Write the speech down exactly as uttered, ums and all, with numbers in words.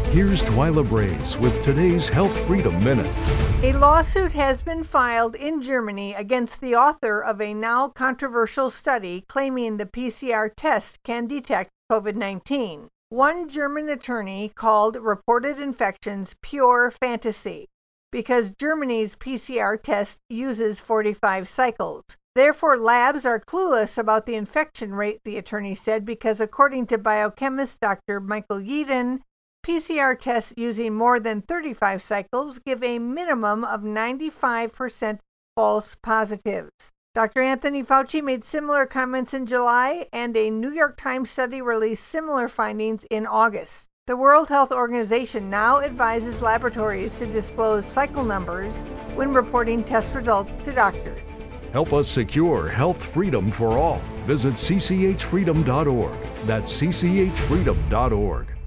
Here's Twyla Braze with today's Health Freedom Minute. A lawsuit has been filed in Germany against the author of a now controversial study claiming the P C R test can detect COVID nineteen. One German attorney called reported infections pure fantasy because Germany's P C R test uses forty-five cycles. Therefore, labs are clueless about the infection rate, the attorney said, because according to biochemist Doctor Michael Yeadon, P C R tests using more than thirty-five cycles give a minimum of ninety-five percent false positives. Doctor Anthony Fauci made similar comments in July, and a New York Times study released similar findings in August. The World Health Organization now advises laboratories to disclose cycle numbers when reporting test results to doctors. Help us secure health freedom for all. Visit c c h freedom dot org. That's c c h freedom dot org.